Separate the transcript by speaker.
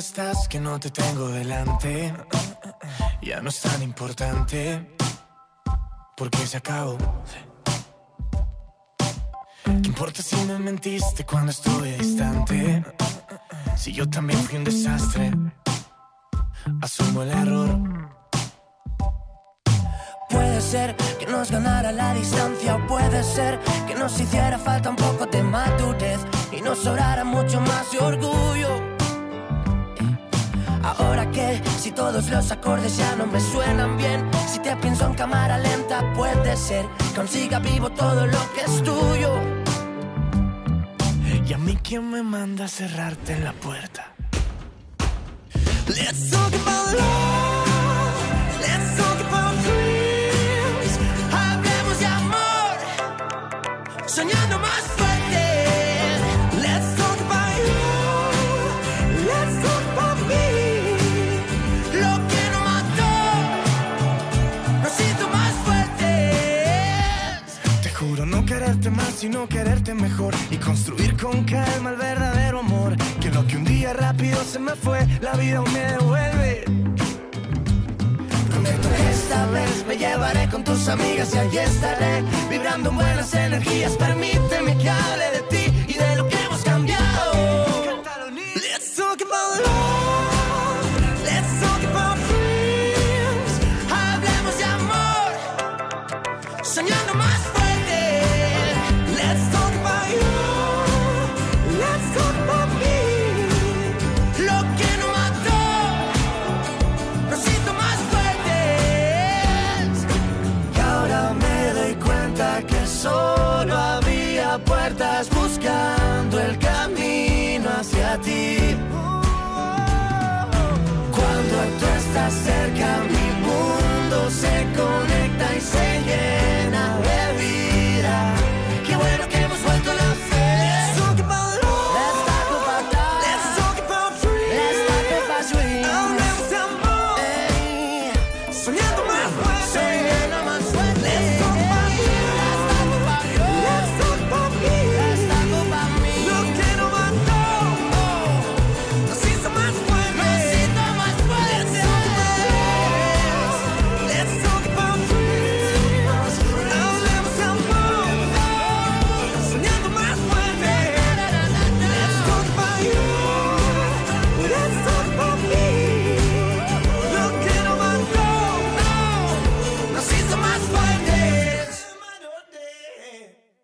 Speaker 1: estás que no te tengo delante? Ya no es tan importante, porque se acabó. ¿Qué importa si me mentiste cuando estuve distante? Si yo también fui un desastre, asumo el error.
Speaker 2: Puede ser que nos ganara la distancia, o puede ser que nos hiciera falta un poco de madurez y nos sobrara mucho más de orgullo. Ahora que, si todos los acordes ya no me suenan bien, si te pienso en cámara lenta, puede ser que consiga vivo todo lo que es tuyo.
Speaker 1: ¿Y a mí quién me manda a cerrarte en la puerta?
Speaker 2: Let's talk about love, let's talk about dreams. Hablemos de amor, soñando más fuerte. Let's talk about you, let's talk about me. Lo que nos mató nos hizo más fuertes.
Speaker 1: Te juro no quererte más, sino quererte mejor, y construir con calma el verdadero amor. Que lo que un día rápido se me fue, la vida aún me devuelve.
Speaker 2: Prometo que esta vez me llevaré con tus amigas y allí estaré, vibrando en buenas energías. Permíteme que hable de ti.